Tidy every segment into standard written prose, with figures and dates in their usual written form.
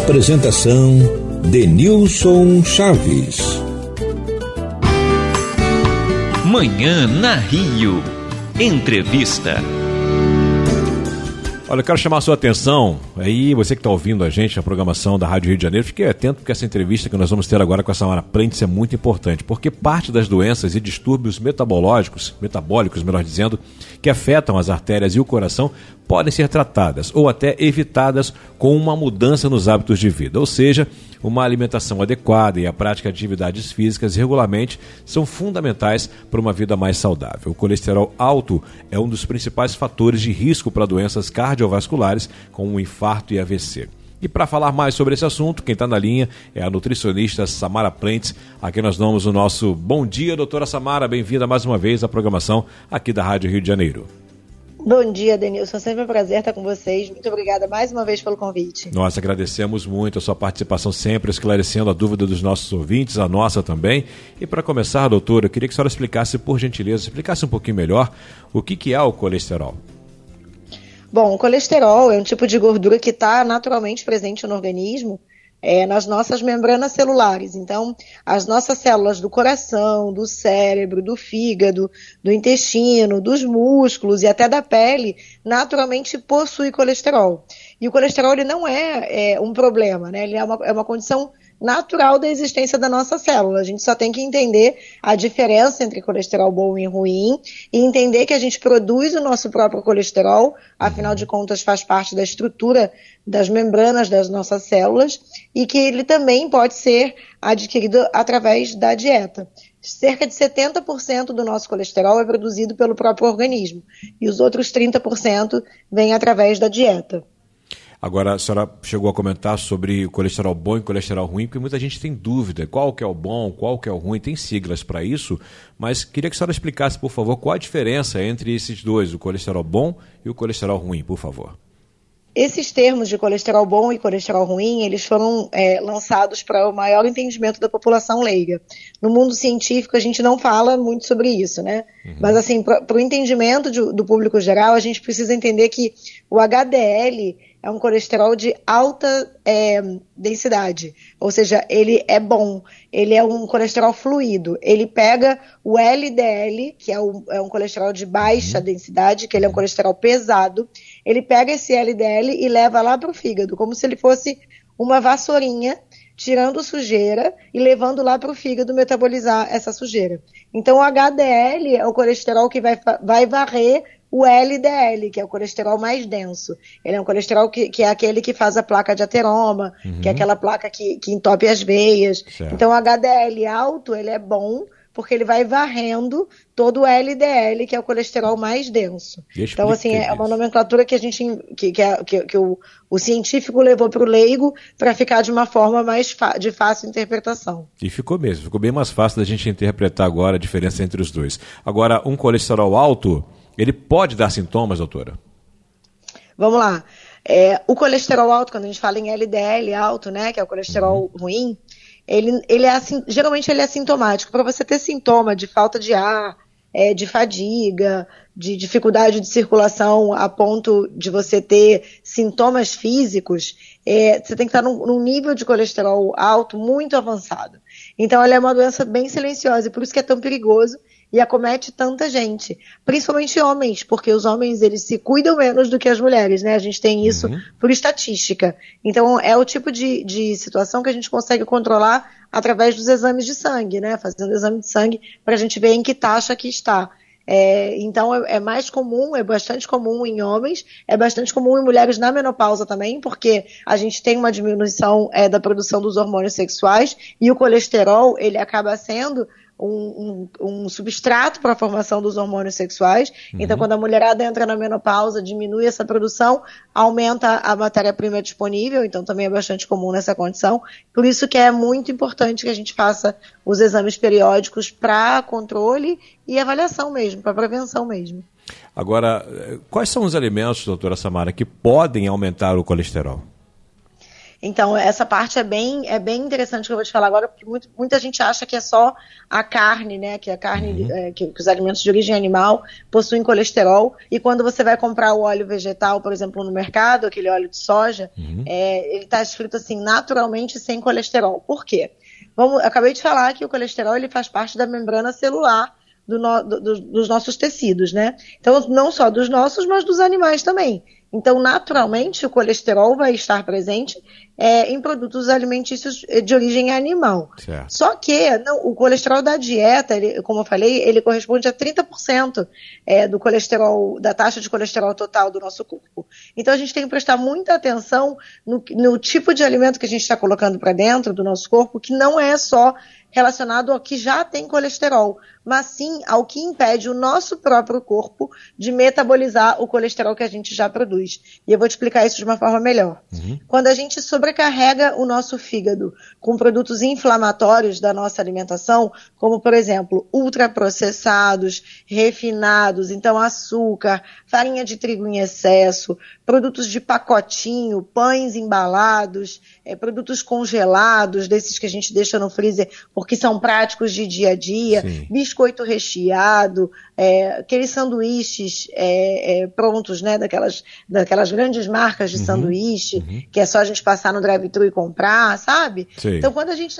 Apresentação Denilson Chaves. Manhã na Rio. Entrevista. Olha, eu quero chamar a sua atenção, aí você que está ouvindo a gente na programação da Rádio Rio de Janeiro, fique atento porque essa entrevista que nós vamos ter agora com a Samara Prentes é muito importante, porque parte das doenças e distúrbios metabólicos, melhor dizendo, que afetam as artérias e o coração, podem ser tratadas ou até evitadas com uma mudança nos hábitos de vida, ou seja, uma alimentação adequada e a prática de atividades físicas regularmente são fundamentais para uma vida mais saudável. O colesterol alto é um dos principais fatores de risco para doenças cardiovasculares, como infarto e AVC. E para falar mais sobre esse assunto, quem está na linha é a nutricionista Samara Prentes, a quem nós damos o nosso bom dia, doutora Samara, bem-vinda mais uma vez à programação aqui da Rádio Rio de Janeiro. Bom dia, Denilson. Sempre um prazer estar com vocês. Muito obrigada mais uma vez pelo convite. Nós agradecemos muito a sua participação, sempre esclarecendo a dúvida dos nossos ouvintes, a nossa também. E para começar, doutora, eu queria que a senhora explicasse, por gentileza, um pouquinho melhor o que é o colesterol. Bom, o colesterol é um tipo de gordura que está naturalmente presente no organismo, nas nossas membranas celulares. Então, as nossas células do coração, do cérebro, do fígado, do intestino, dos músculos e até da pele, naturalmente possuem colesterol. E o colesterol ele não é um problema, né? Ele é uma condição natural da existência da nossa célula. A gente só tem que entender a diferença entre colesterol bom e ruim e entender que a gente produz o nosso próprio colesterol, afinal de contas faz parte da estrutura das membranas das nossas células e que ele também pode ser adquirido através da dieta. Cerca de 70% do nosso colesterol é produzido pelo próprio organismo e os outros 30% vêm através da dieta. Agora, a senhora chegou a comentar sobre o colesterol bom e colesterol ruim, porque muita gente tem dúvida, qual que é o bom, qual que é o ruim, tem siglas para isso, mas queria que a senhora explicasse, por favor, qual a diferença entre esses dois, o colesterol bom e o colesterol ruim, por favor. Esses termos de colesterol bom e colesterol ruim, eles foram lançados para o maior entendimento da população leiga. No mundo científico, a gente não fala muito sobre isso, né? Mas, assim, para o entendimento do público geral, a gente precisa entender que o HDL é um colesterol de alta densidade, ou seja, ele é bom, ele é um colesterol fluido, ele pega o LDL, que é um colesterol de baixa densidade, que ele é um colesterol pesado, ele pega esse LDL e leva lá para o fígado, como se ele fosse uma vassourinha, tirando sujeira e levando lá para o fígado metabolizar essa sujeira. Então o HDL é o colesterol que vai varrer o LDL, que é o colesterol mais denso. Ele é um colesterol que é aquele que faz a placa de ateroma, que é aquela placa que entope as veias. Certo. Então o HDL alto, ele é bom, porque ele vai varrendo todo o LDL, que é o colesterol mais denso. Então, assim, é uma nomenclatura que a gente que o científico levou para o leigo para ficar de uma forma mais de fácil interpretação. E ficou mesmo, ficou bem mais fácil da gente interpretar agora a diferença entre os dois. Agora, um colesterol alto, ele pode dar sintomas, doutora? Vamos lá. O colesterol alto, quando a gente fala em LDL alto, né, que é o colesterol ruim, ele é geralmente ele é sintomático. Para você ter sintoma de falta de ar, de fadiga, de dificuldade de circulação a ponto de você ter sintomas físicos, você tem que estar num nível de colesterol alto muito avançado. Então ela é uma doença bem silenciosa e por isso que é tão perigoso e acomete tanta gente, principalmente homens, porque os homens eles se cuidam menos do que as mulheres, né? A gente tem isso por estatística. Então é o tipo de situação que a gente consegue controlar através dos exames de sangue, né? Fazendo exame de sangue para a gente ver em que taxa que está. Então é mais comum, é bastante comum em homens, é bastante comum em mulheres na menopausa também, porque a gente tem uma diminuição da produção dos hormônios sexuais e o colesterol ele acaba sendo um substrato para a formação dos hormônios sexuais. Então, quando a mulherada entra na menopausa, diminui essa produção, aumenta a matéria-prima disponível, então também é bastante comum nessa condição. Por isso que é muito importante que a gente faça os exames periódicos para controle e avaliação mesmo, para prevenção mesmo. Agora, quais são os alimentos, doutora Samara, que podem aumentar o colesterol? Então, essa parte é bem interessante que eu vou te falar agora, porque muita gente acha que é só a carne, né? Que a carne, que os alimentos de origem animal possuem colesterol, e quando você vai comprar o óleo vegetal, por exemplo, no mercado, aquele óleo de soja, ele está escrito assim, naturalmente sem colesterol. Por quê? Eu acabei de falar que o colesterol ele faz parte da membrana celular dos nossos tecidos, né? Então, não só dos nossos, mas dos animais também. Então, naturalmente, o colesterol vai estar presente em produtos alimentícios de origem animal. Certo. Só que o colesterol da dieta, como eu falei, ele corresponde a 30% do colesterol, da taxa de colesterol total do nosso corpo. Então, a gente tem que prestar muita atenção no tipo de alimento que a gente está colocando para dentro do nosso corpo, que não é só relacionado ao que já tem colesterol, mas sim ao que impede o nosso próprio corpo de metabolizar o colesterol que a gente já produz. E eu vou te explicar isso de uma forma melhor. Quando a gente sobrecarrega o nosso fígado com produtos inflamatórios da nossa alimentação, como, por exemplo, ultraprocessados, refinados, então açúcar, farinha de trigo em excesso, produtos de pacotinho, pães embalados, produtos congelados, desses que a gente deixa no freezer porque são práticos de dia a dia, sim, biscoito recheado, aqueles sanduíches prontos, né, daquelas grandes marcas de sanduíche, que é só a gente passar no drive-thru e comprar, sabe? Sim. Então,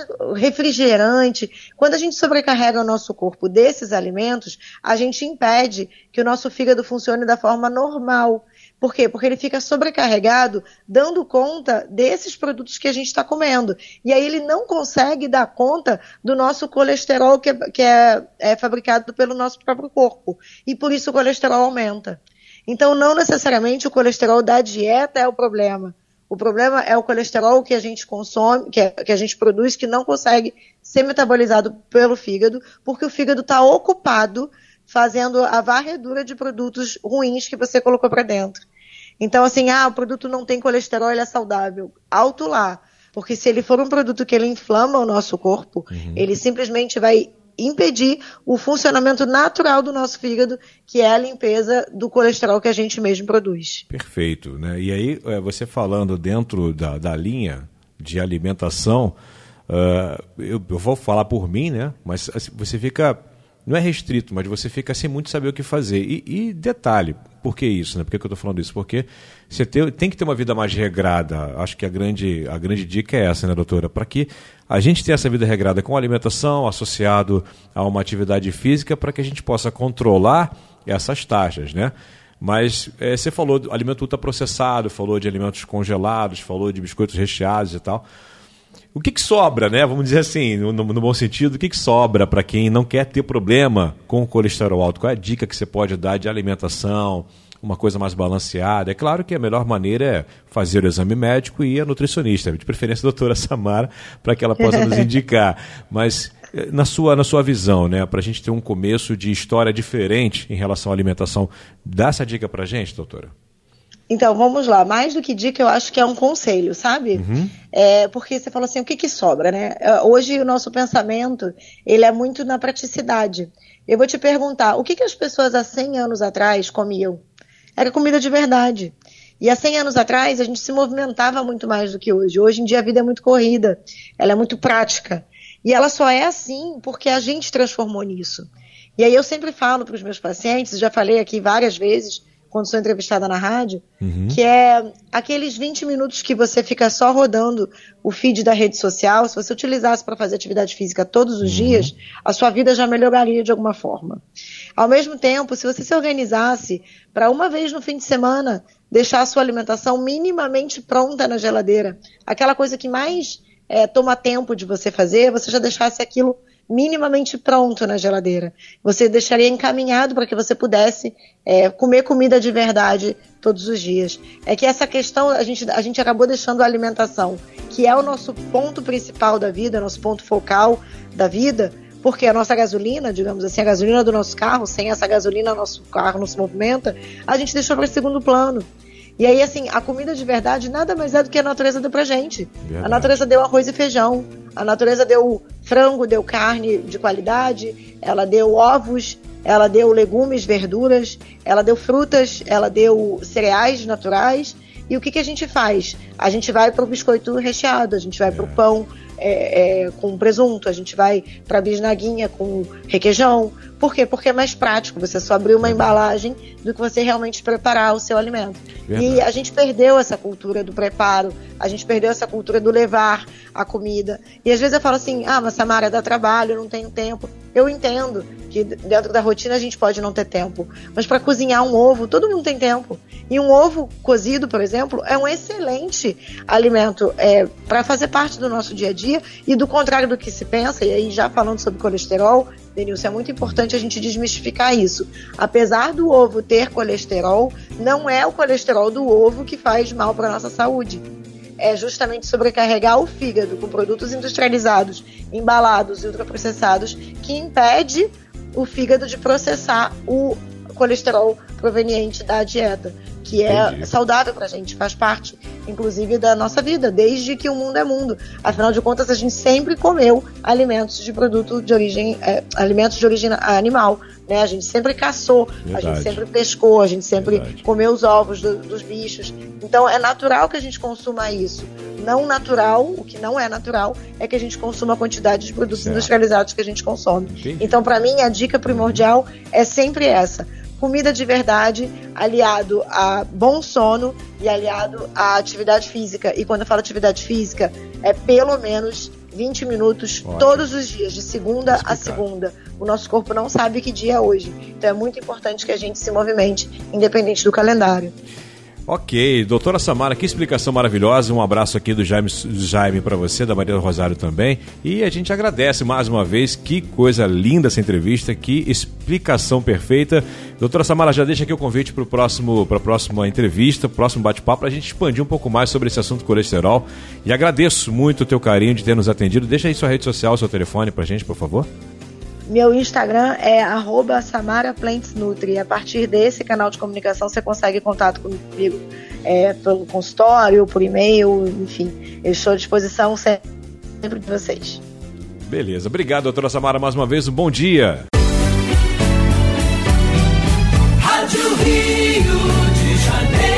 refrigerante, quando a gente sobrecarrega o nosso corpo desses alimentos, a gente impede que o nosso fígado funcione da forma normal. Por quê? Porque ele fica sobrecarregado, dando conta desses produtos que a gente está comendo. E aí ele não consegue dar conta do nosso colesterol que é fabricado pelo nosso próprio corpo. E por isso o colesterol aumenta. Então, não necessariamente o colesterol da dieta é o problema. O problema é o colesterol que a gente consome, que a gente produz, que não consegue ser metabolizado pelo fígado, porque o fígado está ocupado fazendo a varredura de produtos ruins que você colocou para dentro. Então, assim, o produto não tem colesterol, ele é saudável. Alto lá. Porque se ele for um produto que ele inflama o nosso corpo, ele simplesmente vai impedir o funcionamento natural do nosso fígado, que é a limpeza do colesterol que a gente mesmo produz. Perfeito, né? E aí, você falando dentro da linha de alimentação, eu vou falar por mim, né? Mas assim, você fica... Não é restrito, mas você fica sem muito saber o que fazer. E detalhe, por que isso? Né? Por que eu estou falando isso? Porque você tem que ter uma vida mais regrada. Acho que a grande dica é essa, né, doutora? Para que a gente tenha essa vida regrada com alimentação, associado a uma atividade física, para que a gente possa controlar essas taxas, né? Mas você falou de alimento ultraprocessado, falou de alimentos congelados, falou de biscoitos recheados e tal. O que sobra, né? Vamos dizer assim, no bom sentido, o que sobra para quem não quer ter problema com o colesterol alto? Qual é a dica que você pode dar de alimentação, uma coisa mais balanceada? É claro que a melhor maneira é fazer o exame médico e ir a nutricionista, de preferência a doutora Samara, para que ela possa nos indicar. Mas na sua visão, né, para a gente ter um começo de história diferente em relação à alimentação, dá essa dica para a gente, doutora? Então, vamos lá. Mais do que dica, eu acho que é um conselho, sabe? Porque você falou assim, o que sobra, né? Hoje o nosso pensamento, ele é muito na praticidade. Eu vou te perguntar, o que as pessoas há 100 anos atrás comiam? Era comida de verdade. E há 100 anos atrás, a gente se movimentava muito mais do que hoje. Hoje em dia a vida é muito corrida, ela é muito prática. E ela só é assim porque a gente transformou nisso. E aí eu sempre falo para os meus pacientes, já falei aqui várias vezes, quando sou entrevistada na rádio, que é aqueles 20 minutos que você fica só rodando o feed da rede social. Se você utilizasse para fazer atividade física todos os dias, a sua vida já melhoraria de alguma forma. Ao mesmo tempo, se você se organizasse para uma vez no fim de semana, deixar a sua alimentação minimamente pronta na geladeira, aquela coisa que mais toma tempo de você fazer, você já deixasse aquilo minimamente pronto na geladeira. Você deixaria encaminhado para que você pudesse comer comida de verdade todos os dias. É que essa questão, a gente acabou deixando a alimentação, que é o nosso ponto principal da vida, nosso ponto focal da vida, porque a nossa gasolina, digamos assim, a gasolina do nosso carro, sem essa gasolina nosso carro não se movimenta, a gente deixou para segundo plano. E aí, assim, a comida de verdade nada mais é do que a natureza deu pra gente. Verdade. A natureza deu arroz e feijão, a natureza deu frango, deu carne de qualidade, ela deu ovos, ela deu legumes, verduras, ela deu frutas, ela deu cereais naturais E o que a gente faz? A gente vai para o biscoito recheado, a gente vai para o pão com presunto, a gente vai para a bisnaguinha com requeijão. Por quê? Porque é mais prático você só abrir uma embalagem do que você realmente preparar o seu alimento. Verdade. E a gente perdeu essa cultura do preparo, a gente perdeu essa cultura do levar a comida. E às vezes eu falo assim, mas Samara, dá trabalho, eu não tenho tempo. Eu entendo que dentro da rotina a gente pode não ter tempo, mas para cozinhar um ovo, todo mundo tem tempo. E um ovo cozido, por exemplo, é um excelente alimento para fazer parte do nosso dia a dia, e do contrário do que se pensa, e aí já falando sobre colesterol, Denilson, é muito importante a gente desmistificar isso. Apesar do ovo ter colesterol, não é o colesterol do ovo que faz mal para a nossa saúde. É justamente sobrecarregar o fígado com produtos industrializados, embalados e ultraprocessados, que impede o fígado de processar o colesterol proveniente da dieta, que é saudável pra gente, faz parte, inclusive, da nossa vida, desde que o mundo é mundo. Afinal de contas, a gente sempre comeu alimentos de origem animal, né? A gente sempre caçou, verdade. A gente sempre pescou, a gente sempre comeu os ovos dos bichos. Então, é natural que a gente consuma isso. Não natural, o que não é natural, é que a gente consuma a quantidade de produtos industrializados que a gente consome. Entendi. Então, para mim, a dica primordial é sempre essa. Comida de verdade, aliado a bom sono e aliado à atividade física. E quando eu falo atividade física, é pelo menos 20 minutos todos os dias, de segunda a segunda. O nosso corpo não sabe que dia é hoje. Então é muito importante que a gente se movimente, independente do calendário. Ok, doutora Samara, que explicação maravilhosa. Um abraço aqui do Jaime para você, da Maria do Rosário também. E a gente agradece mais uma vez. Que coisa linda essa entrevista, que explicação perfeita. Doutora Samara, já deixa aqui o convite para a próxima entrevista, para o próximo bate-papo, para a gente expandir um pouco mais sobre esse assunto colesterol. E agradeço muito o teu carinho de ter nos atendido. Deixa aí sua rede social, seu telefone para a gente, por favor. Meu Instagram é @SamaraPlantsNutri. A partir desse canal de comunicação você consegue contato comigo pelo consultório, por e-mail, enfim. Eu estou à disposição sempre de vocês. Beleza. Obrigado, doutora Samara, mais uma vez. Um bom dia. Rádio Rio de Janeiro.